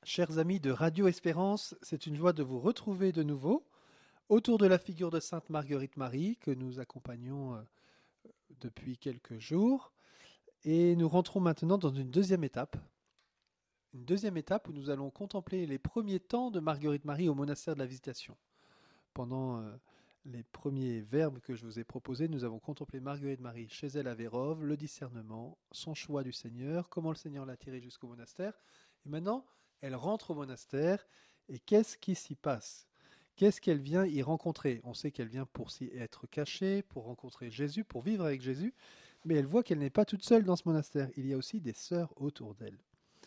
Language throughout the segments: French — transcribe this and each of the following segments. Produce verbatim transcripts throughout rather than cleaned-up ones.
Chers amis de Radio Espérance, c'est une joie de vous retrouver de nouveau autour de la figure de Sainte Marguerite Marie que nous accompagnons euh, depuis quelques jours. Et nous rentrons maintenant dans une deuxième étape. Une deuxième étape où nous allons contempler les premiers temps de Marguerite Marie au monastère de la Visitation. Pendant euh, les premiers verbes que je vous ai proposés, nous avons contemplé Marguerite Marie chez elle à Vérove, le discernement, son choix du Seigneur, comment le Seigneur l'a tirée jusqu'au monastère. Et maintenant, elle rentre au monastère et qu'est-ce qui s'y passe? Qu'est-ce qu'elle vient y rencontrer? On sait qu'elle vient pour s'y être cachée, pour rencontrer Jésus, pour vivre avec Jésus, mais elle voit qu'elle n'est pas toute seule dans ce monastère. Il y a aussi des sœurs autour d'elle.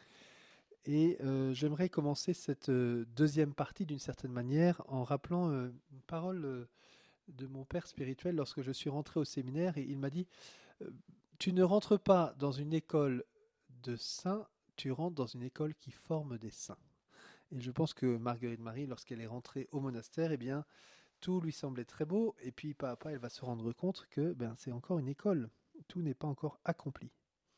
Et euh, j'aimerais commencer cette euh, deuxième partie d'une certaine manière en rappelant euh, une parole euh, de mon père spirituel lorsque je suis rentré au séminaire et il m'a dit euh, tu ne rentres pas dans une école de saints, tu rentres dans une école qui forme des saints. Et je pense que Marguerite Marie, lorsqu'elle est rentrée au monastère, eh bien, tout lui semblait très beau. Et puis, pas à pas, elle va se rendre compte que ben, c'est encore une école. Tout n'est pas encore accompli.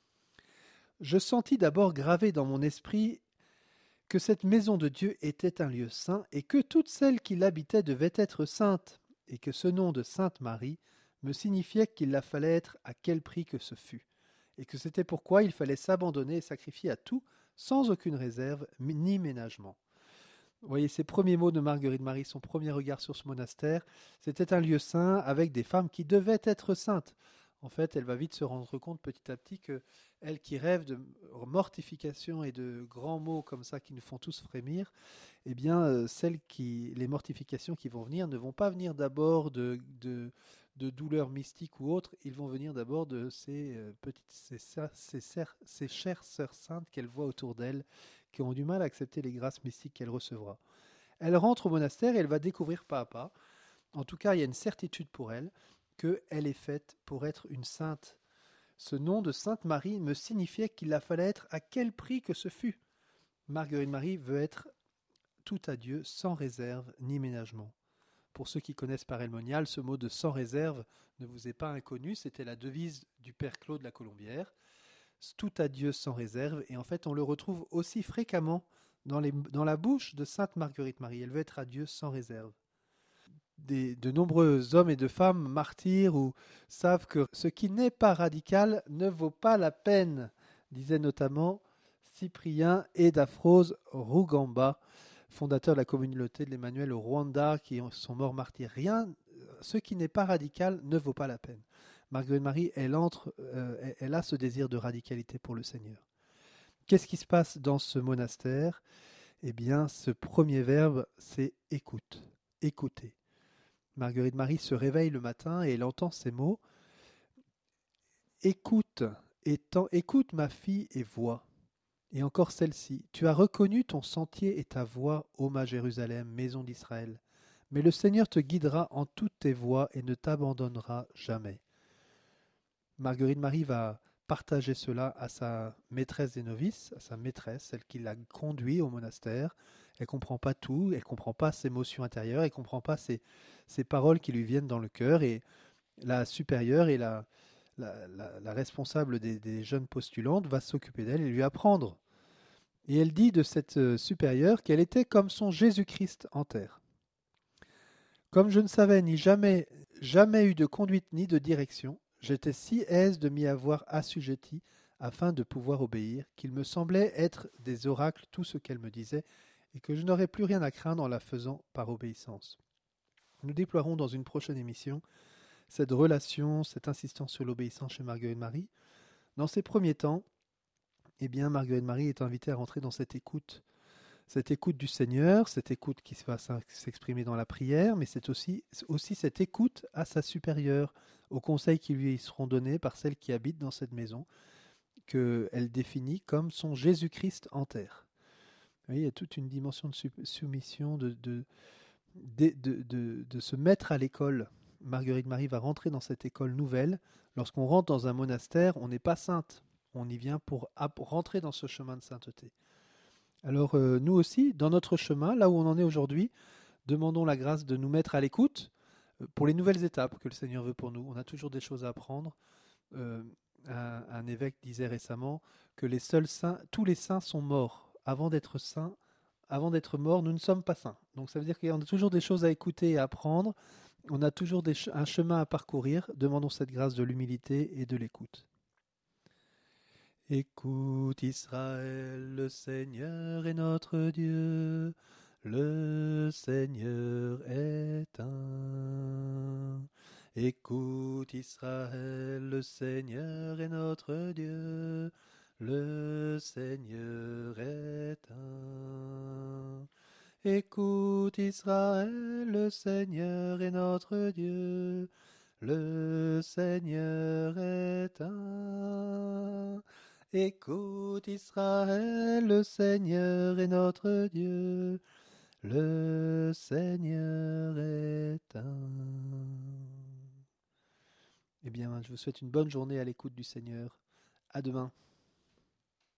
Je sentis d'abord gravé dans mon esprit que cette maison de Dieu était un lieu saint et que toutes celles qui l'habitaient devaient être saintes, et que ce nom de Sainte Marie me signifiait qu'il la fallait être à quel prix que ce fût, et que c'était pourquoi il fallait s'abandonner et sacrifier à tout, sans aucune réserve ni ménagement. Vous voyez, ces premiers mots de Marguerite Marie, son premier regard sur ce monastère, c'était un lieu saint avec des femmes qui devaient être saintes. En fait, elle va vite se rendre compte petit à petit que elle qui rêve de mortification et de grands mots comme ça qui nous font tous frémir, eh bien, euh, celles qui, les mortifications qui vont venir ne vont pas venir d'abord de, de, de douleurs mystiques ou autres, ils vont venir d'abord de ces euh, petites, ces, ces, ces, ces chères sœurs saintes qu'elle voit autour d'elle, qui ont du mal à accepter les grâces mystiques qu'elle recevra. Elle rentre au monastère et elle va découvrir pas à pas, en tout cas il y a une certitude pour elle, qu'elle est faite pour être une sainte. Ce nom de Sainte Marie me signifiait qu'il la fallait être à quel prix que ce fût. Marguerite Marie veut être tout à Dieu sans réserve ni ménagement. Pour ceux qui connaissent Paray-le-Monial, ce mot de sans réserve ne vous est pas inconnu, c'était la devise du père Claude la Colombière. Tout à Dieu sans réserve, et en fait on le retrouve aussi fréquemment dans, les, dans la bouche de Sainte Marguerite Marie. Elle veut être à Dieu sans réserve. Des, de nombreux hommes et de femmes martyrs ou savent que ce qui n'est pas radical ne vaut pas la peine, disait notamment Cyprien et d'Aphrose Rugamba, fondateur de la communauté de l'Emmanuel au Rwanda, qui sont morts martyrs. Rien, ce qui n'est pas radical ne vaut pas la peine. Marguerite Marie, elle entre, euh, elle a ce désir de radicalité pour le Seigneur. Qu'est-ce qui se passe dans ce monastère? Eh bien, ce premier verbe, c'est écoute, écouter. Marguerite Marie se réveille le matin et elle entend ces mots. Écoute, étant, écoute ma fille et vois. Et encore celle-ci. Tu as reconnu ton sentier et ta voie, ô ma Jérusalem, maison d'Israël. Mais le Seigneur te guidera en toutes tes voies et ne t'abandonnera jamais. Marguerite Marie va partager cela à sa maîtresse des novices, à sa maîtresse, celle qui l'a conduit au monastère. Elle ne comprend pas tout, elle ne comprend pas ses émotions intérieures, elle ne comprend pas ces, ces paroles qui lui viennent dans le cœur. Et la supérieure et la, la, la, la responsable des, des jeunes postulantes va s'occuper d'elle et lui apprendre. Et elle dit de cette euh, supérieure qu'elle était comme son Jésus-Christ en terre. Comme je ne savais ni jamais, jamais eu de conduite ni de direction, j'étais si aise de m'y avoir assujetti afin de pouvoir obéir, qu'il me semblait être des oracles tout ce qu'elle me disait, et que je n'aurais plus rien à craindre en la faisant par obéissance. Nous déploierons dans une prochaine émission cette relation, cette insistance sur l'obéissance chez Marguerite Marie. Dans ces premiers temps, eh bien, Marguerite Marie est invitée à rentrer dans cette écoute, cette écoute du Seigneur, cette écoute qui va s'exprimer dans la prière, mais c'est aussi, aussi cette écoute à sa supérieure, aux conseils qui lui seront donnés par celle qui habite dans cette maison, qu'elle définit comme son Jésus-Christ en terre. Vous voyez, il y a toute une dimension de soumission, de, de, de, de, de, de se mettre à l'école. Marguerite Marie va rentrer dans cette école nouvelle. Lorsqu'on rentre dans un monastère, on n'est pas sainte. On y vient pour rentrer dans ce chemin de sainteté. Alors euh, nous aussi, dans notre chemin, là où on en est aujourd'hui, demandons la grâce de nous mettre à l'écoute euh, pour les nouvelles étapes que le Seigneur veut pour nous. On a toujours des choses à apprendre. Euh, un, un évêque disait récemment que les seuls saints, tous les saints sont morts. Avant d'être saints, avant d'être mort, nous ne sommes pas saints. Donc ça veut dire qu'il y a toujours des choses à écouter et à apprendre. On a toujours des ch- un chemin à parcourir. Demandons cette grâce de l'humilité et de l'écoute. Écoute Israël, le Seigneur est notre Dieu. Le Seigneur est un. Écoute Israël, le Seigneur est notre Dieu. Le Seigneur est un. Écoute Israël, le Seigneur est notre Dieu. Le Seigneur est un. Écoute Israël, le Seigneur est notre Dieu. Le Seigneur est un. Eh bien, je vous souhaite une bonne journée à l'écoute du Seigneur. À demain.